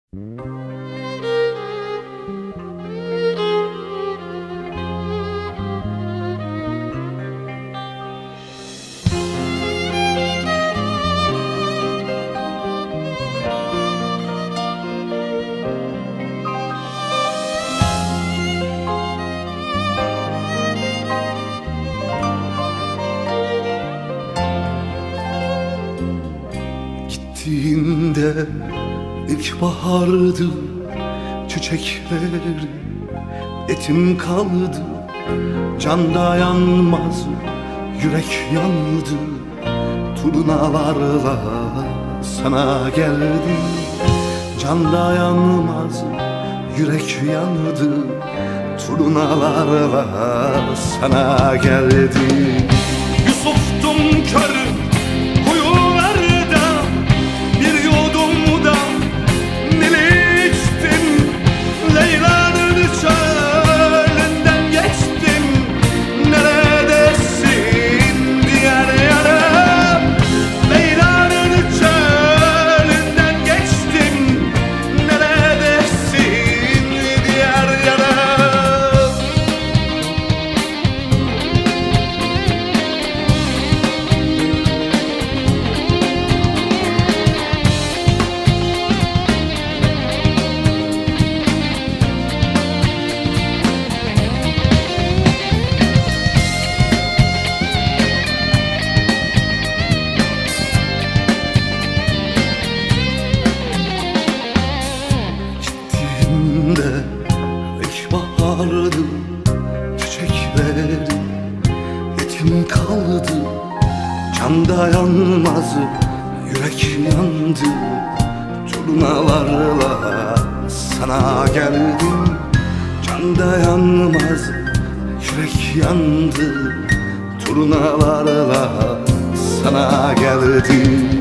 Gittiğinde ilkbahardı, çiçekleri etim kaldı. Can dayanmaz, yürek yandı. Turnalarla sana geldim. Can dayanmaz, yürek yandı. Turnalarla sana geldim. Yusuf'tum kör kuyularda, bir yudumda Nil içtim. Leyla'nın çölünden geçtim. Neredesin diğer yana? Leyla'nın çölünden geçtim. Neredesin diğer yana? İlkbahardı, çiçekleri yetim kaldı. Can dayanmaz, yürek yandı. Turnalarla sana geldim. Can dayanmaz, yürek yandı. Turnalarla sana geldim.